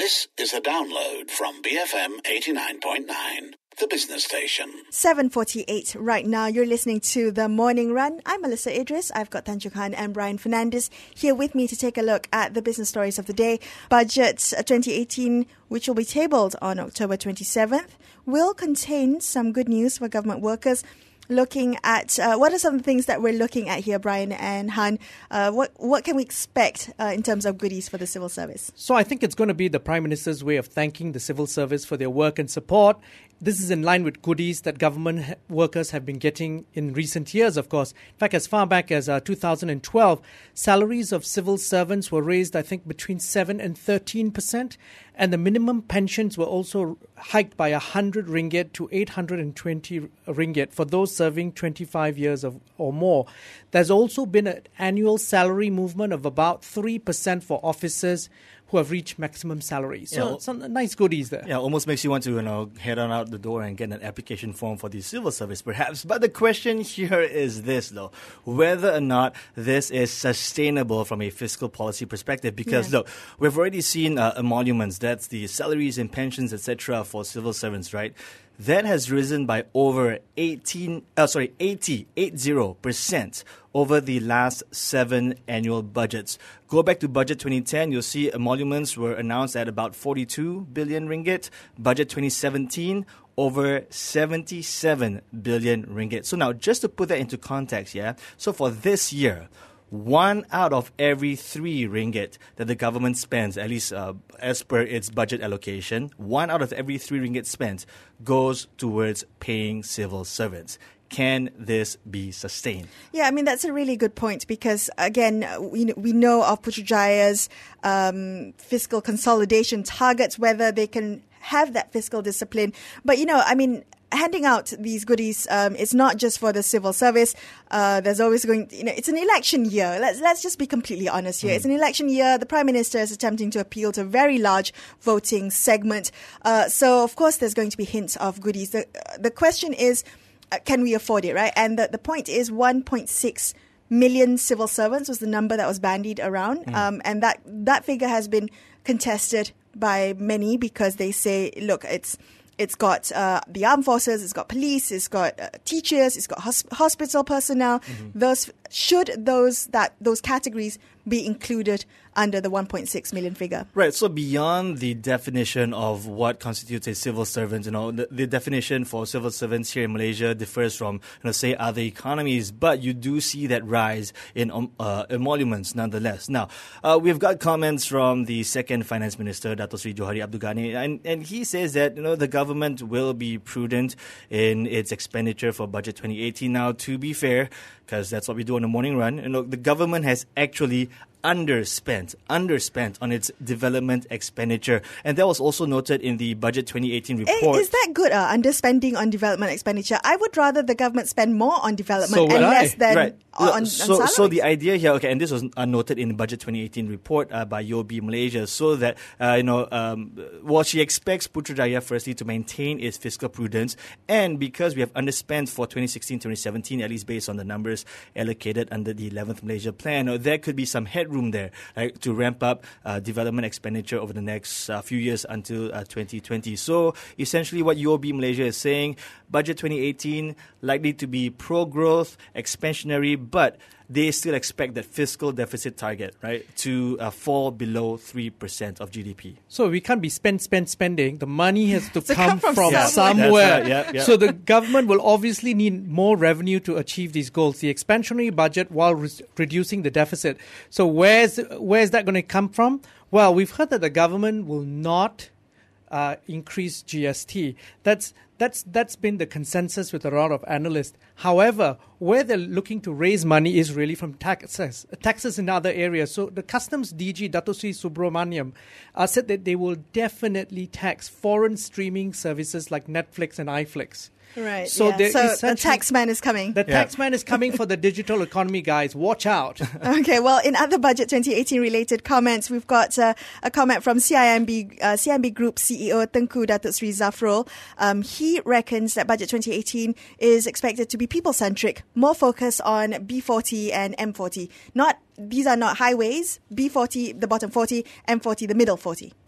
This is a download from BFM 89.9, the business station. 7:48 right now. You're listening to The Morning Run. I'm Melissa Idris. I've got Tan Chuk Han and Brian Fernandes here with me to take a look at the business stories of the day. Budget 2018, which will be tabled on October 27th, will contain some good news for government workers. Looking at what are some of the things that we're looking at here, Brian and Han? What can we expect in terms of goodies for the civil service? So I think it's going to be the Prime Minister's way of thanking the civil service for their work and support. This is in line with goodies that government workers have been getting in recent years, of course. In fact, as far back as 2012, salaries of civil servants were raised, I think, between 7 and 13%. And the minimum pensions were also hiked by 100 ringgit to 820 ringgit for those serving 25 years or more. There's also been an annual salary movement of about 3% for officers who have reached maximum salary. So some nice goodies there. Yeah, almost makes you want to, head on out the door and get an application form for the civil service, perhaps. But the question here is this, though, whether or not this is sustainable from a fiscal policy perspective. Because, look, we've already seen emoluments, that's the salaries and pensions, etc., for civil servants, right? That has risen by over 80% over the last 7 annual budgets. Go back to Budget 2010, you'll see emoluments were announced at about 42 billion ringgit. Budget 2017, over 77 billion ringgit. So now, just to put that into context, so for this year, 1 out of every 3 ringgit that the government spends, at least as per its budget allocation, 1 out of every 3 ringgit spent goes towards paying civil servants. Can this be sustained? Yeah, I mean, that's a really good point because, again, we know of Putrajaya's fiscal consolidation targets, whether they can have that fiscal discipline. But, handing out these goodies, it's not just for the civil service. There's always it's an election year. Let's just be completely honest here. It's an election year. The Prime Minister is attempting to appeal to a very large voting segment. So, of course, there's going to be hints of goodies. The question is, can we afford it, right? And the point is 1.6 million civil servants was the number that was bandied around. And that figure has been contested by many because they say, look, it's got the armed forces, it's got police, it's got teachers, it's got hospital personnel. Those categories be included under the 1.6 million figure. Right. So beyond the definition of what constitutes a civil servant, the definition for civil servants here in Malaysia differs from, say, other economies, but you do see that rise in emoluments nonetheless. Now, we've got comments from the second Finance Minister, Dato Sri Johari Abdul Ghani, and he says that, the government will be prudent in its expenditure for Budget 2018. Now, to be fair, because that's what we do on the Morning Run, the government has actually underspent on its development expenditure. And that was also noted in the Budget 2018 report. Is that good, underspending on development expenditure? I would rather the government spend more on development and less than on salaries. So the idea here, and this was noted in the Budget 2018 report by UOB Malaysia, so that, she expects Putrajaya firstly to maintain its fiscal prudence, and because we have underspent for 2016-2017, at least based on the numbers allocated under the 11th Malaysia Plan, there could be some headroom there, right, to ramp up development expenditure over the next few years until 2020. So essentially what UOB Malaysia is saying, Budget 2018 likely to be pro-growth, expansionary, but they still expect that fiscal deficit target, right, to fall below 3% of GDP. So we can't be spending. The money has to come from somewhere. Right. So the government will obviously need more revenue to achieve these goals. The expansionary budget while reducing the deficit. So where's that going to come from? Well, we've heard that the government will not increase GST. That's been the consensus with a lot of analysts. However, where they're looking to raise money is really from taxes in other areas. So the Customs DG, Dato Sri Subramaniam, said that they will definitely tax foreign streaming services like Netflix and iFlix. Right. So the tax man is coming. The tax man is coming for the digital economy, guys. Watch out. Okay. Well, in other Budget 2018 related comments, we've got a comment from CIMB Group CEO Tengku Datuk Sri Zafrul. He reckons that Budget 2018 is expected to be people-centric, more focused on B40 and M40. These are not highways. B40, the bottom 40, M40, the middle 40.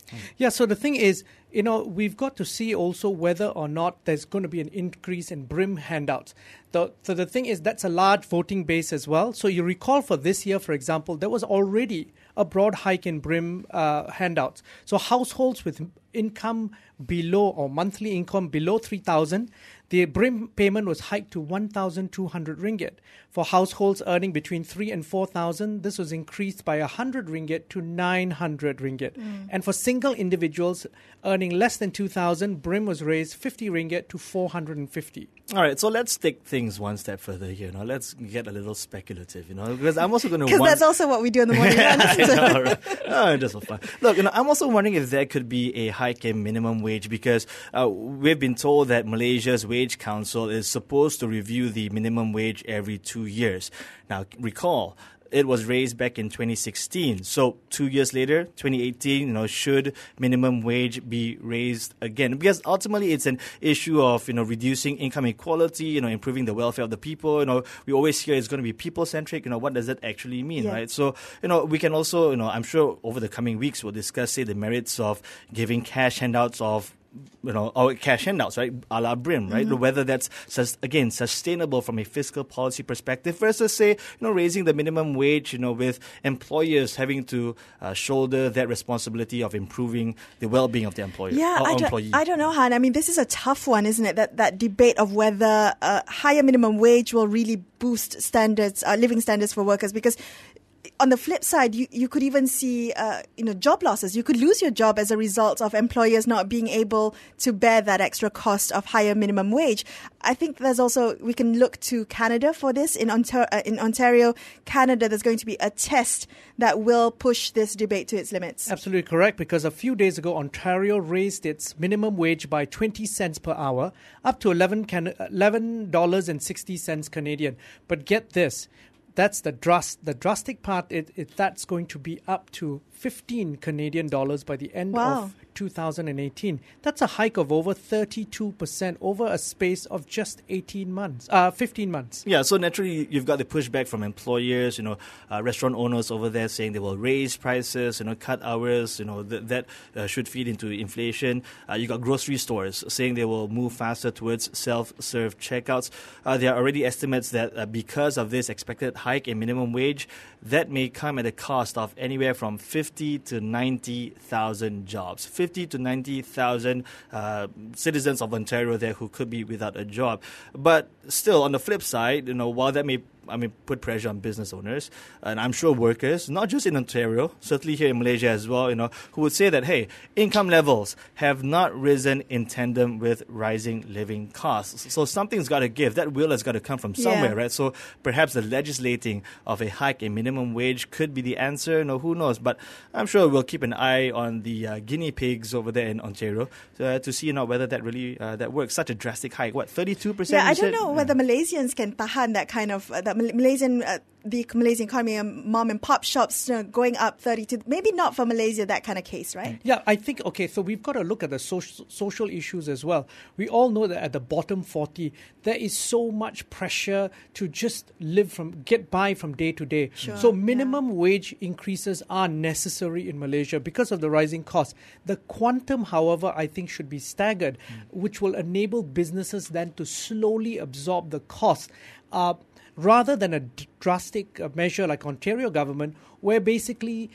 Yeah, so the thing is, we've got to see also whether or not there's going to be an increase in BRIM handouts. So the thing is, that's a large voting base as well. So you recall for this year, for example, there was already a broad hike in BRIM handouts. So households with income below or monthly income below 3,000, the BRIM payment was hiked to 1,200 ringgit. For households earning between 3 and 4,000, this was increased by 100 ringgit to 900 ringgit. And for single individuals earning less than 2,000, BRIM was raised 50 ringgit to 450. All right, so let's take things one step further here. Now, let's get a little speculative, because I'm also going to... Because that's also what we do in the morning run. I know, right? Oh, just for fun. Look, I'm also wondering if there could be a hike in minimum wage, because we've been told that Malaysia's Wage Council is supposed to review the minimum wage every 2 years. Now, recall, it was raised back in 2016. So 2 years later, 2018, should minimum wage be raised again? Because ultimately it's an issue of, reducing income inequality, improving the welfare of the people. We always hear it's going to be people-centric. What does that actually mean, right? So, we can also, I'm sure over the coming weeks we'll discuss, say, the merits of giving cash handouts of or cash handouts, right, a la BRIM, right? Whether that's, again, sustainable from a fiscal policy perspective versus, say, raising the minimum wage, with employers having to shoulder that responsibility of improving the well-being of the employer. Yeah, I don't know, Han. I mean, this is a tough one, isn't it? That debate of whether higher minimum wage will really boost standards, living standards for workers, because on the flip side, you could even see, job losses. You could lose your job as a result of employers not being able to bear that extra cost of higher minimum wage. I think there's also, we can look to Canada for this. In Ontario, Canada, there's going to be a test that will push this debate to its limits. Absolutely correct, because a few days ago, Ontario raised its minimum wage by 20 cents per hour, up to $11.60 Canadian. But get this. That's the drastic part. That's going to be up to 15 Canadian dollars by the end of 2018. That's a hike of over 32% over a space of just 15 months. Yeah, so naturally you've got the pushback from employers, restaurant owners over there saying they will raise prices, cut hours, that should feed into inflation. You got grocery stores saying they will move faster towards self-serve checkouts. There are already estimates that because of this expected hike in minimum wage, that may come at a cost of anywhere from 50 to 90,000 jobs. 50 to 90,000 citizens of Ontario there who could be without a job. But still, on the flip side, while that may put pressure on business owners, and I'm sure workers, not just in Ontario, certainly here in Malaysia as well, who would say that, hey, income levels have not risen in tandem with rising living costs. So something's got to give. That will has got to come from somewhere, right? So perhaps the legislating of a hike in minimum wage could be the answer. Who knows? But I'm sure we'll keep an eye on the guinea pigs over there in Ontario to see whether that really that works. Such a drastic hike. What, 32%? Yeah, I don't know whether Malaysians can tahan that kind of the Malaysian economy, mom and pop shops going up 32. Maybe not for Malaysia, that kind of case, right? Yeah, I think, so we've got to look at the social issues as well. We all know that at the bottom 40, there is so much pressure to just get by from day to day. Sure, so minimum wage increases are necessary in Malaysia because of the rising costs. The quantum, however, I think should be staggered, which will enable businesses then to slowly absorb the cost. Rather than a drastic measure like Ontario government, where basically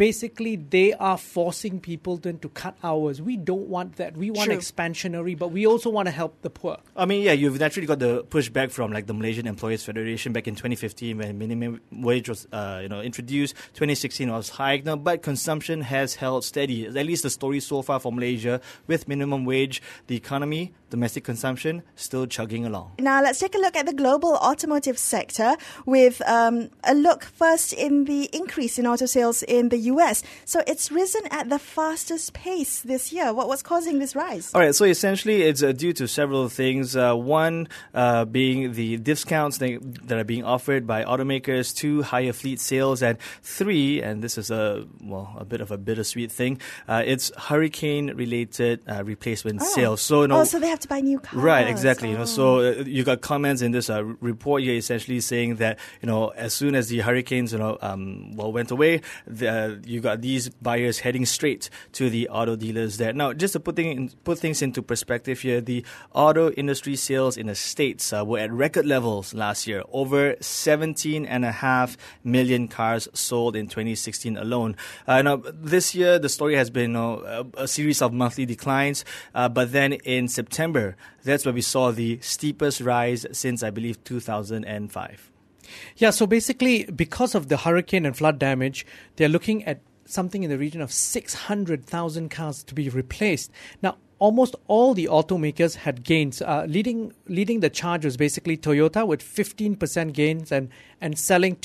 they are forcing people then to cut hours. We don't want that. We want expansionary, but we also want to help the poor. You've naturally got the pushback from the Malaysian Employees Federation back in 2015 when minimum wage was introduced. 2016 was hiked, but consumption has held steady. At least the story so far for Malaysia with minimum wage, the economy, domestic consumption still chugging along. Now let's take a look at the global automotive sector with a look first in the increase in auto sales in the US. So it's risen at the fastest pace this year. What's causing this rise? All right, so essentially it's due to several things. One being the discounts that are being offered by automakers, 2, higher fleet sales, and 3, and this is a bit of a bittersweet thing, it's hurricane-related replacement sales. So they have to buy new cars. Right, exactly. So you got comments in this report here essentially saying that as soon as the hurricanes went away, you got these buyers heading straight to the auto dealers there. Now, just to put things into perspective here, the auto industry sales in the States were at record levels last year. Over 17.5 million cars sold in 2016 alone. Now, this year the story has been a series of monthly declines, but then in September, that's where we saw the steepest rise since, I believe, 2005. Yeah, so basically, because of the hurricane and flood damage, they're looking at something in the region of 600,000 cars to be replaced. Now, almost all the automakers had gains. Leading the charge was basically Toyota with 15% gains and selling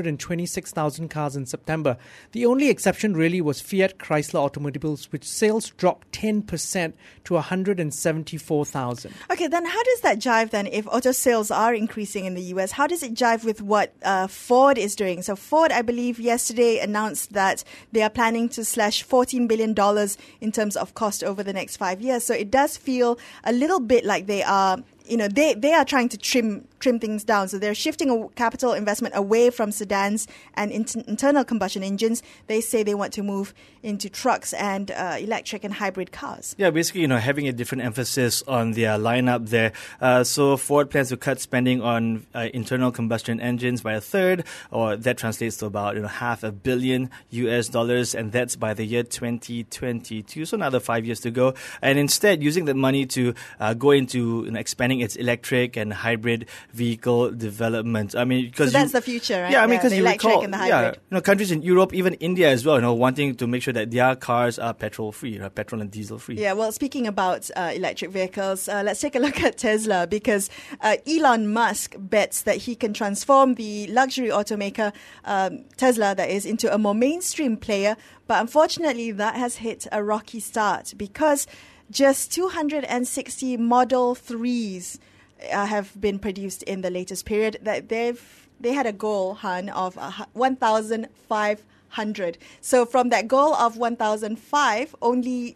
226,000 cars in September. The only exception really was Fiat Chrysler Automobiles, which sales dropped 10% to 174,000. Okay, then how does that jive then if auto sales are increasing in the US? How does it jive with what Ford is doing? So Ford, I believe, yesterday announced that they are planning to slash $14 billion in terms of cost over the next 5 years. So it does feel a little bit like they are, they are trying to trim things down. So they're shifting capital investment away from sedans and internal combustion engines. They say they want to move into trucks and electric and hybrid cars. Yeah, basically, having a different emphasis on their lineup there. So Ford plans to cut spending on internal combustion engines by a third, or that translates to about $500 million US, and that's by the year 2022. So another 5 years to go. And instead, using that money to go into expanding its electric and hybrid vehicle development. I mean, because that's the future, right? Yeah, I mean, because the you electric recall, and the hybrid. countries in Europe, even India as well, wanting to make sure that their cars are petrol free, petrol and diesel free. Yeah, well, speaking about electric vehicles, let's take a look at Tesla, because Elon Musk bets that he can transform the luxury automaker Tesla, that is, into a more mainstream player. But unfortunately, that has hit a rocky start because just 260 Model 3s have been produced in the latest period. That they had a goal, Han, of 1,500. So from that goal of 1,005, only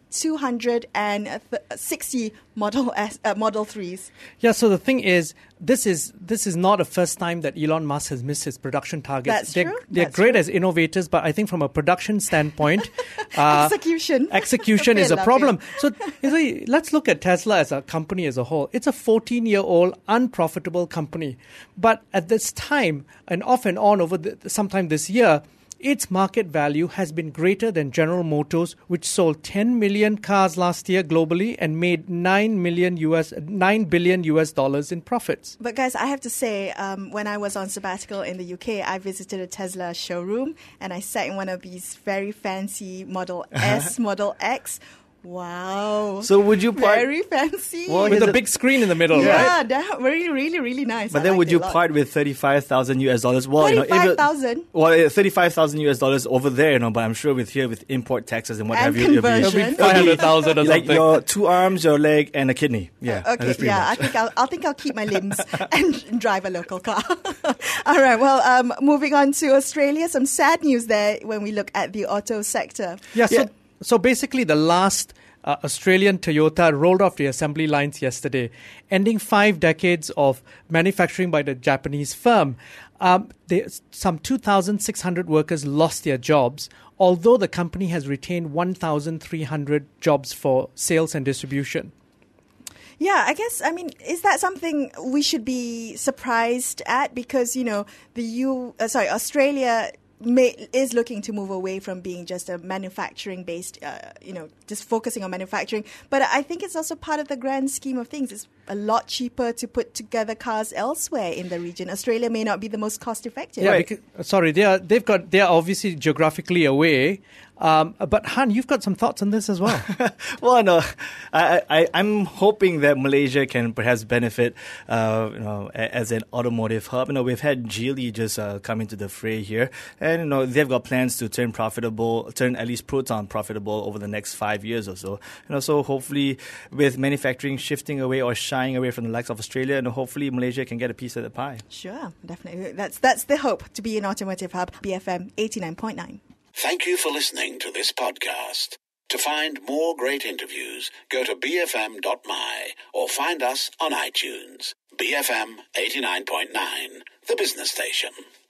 260 Model 3s. Yeah, so the thing is, this is not a first time that Elon Musk has missed his production targets. That's true. They're great as innovators, but I think from a production standpoint, execution is a problem. So let's look at Tesla as a company as a whole. It's a 14-year-old unprofitable company, but at this time and off and on over sometime this year, its market value has been greater than General Motors, which sold 10 million cars last year globally and made $9 billion US in profits. But guys, I have to say, when I was on sabbatical in the UK, I visited a Tesla showroom and I sat in one of these very fancy Model S, Model X. Wow. So would you part? Very fancy. Well, with a big screen in the middle, right? Yeah, really, really, really nice. But then would you part with $35,000 US? Well, $35,000. Well, $35,000 US over there, but I'm sure with import taxes and what have you, it'll be 500,000 or like something. your 2 arms, your leg, and a kidney. Yeah. Okay. Yeah, I think I'll keep my limbs and drive a local car. All right. Well, moving on to Australia, some sad news there when we look at the auto sector. Yeah. So basically, the last Australian Toyota rolled off the assembly lines yesterday, ending 5 decades of manufacturing by the Japanese firm. Some 2,600 workers lost their jobs, although the company has retained 1,300 jobs for sales and distribution. Yeah, I guess, is that something we should be surprised at? Because, Australia is looking to move away from being just a manufacturing-based, just focusing on manufacturing. But I think it's also part of the grand scheme of things. It's a lot cheaper to put together cars elsewhere in the region. Australia may not be the most cost-effective. Yeah, they are obviously geographically away. But Han, you've got some thoughts on this as well. Well, no, I'm hoping that Malaysia can perhaps benefit, as an automotive hub. We've had Geely just come into the fray here, and they've got plans to turn at least Proton profitable over the next 5 years or so. So hopefully, with manufacturing shifting away or shying away from the likes of Australia, hopefully Malaysia can get a piece of the pie. Sure, definitely. That's the hope, to be an automotive hub. BFM 89.9. Thank you for listening to this podcast. To find more great interviews, go to bfm.my or find us on iTunes. BFM 89.9, the business station.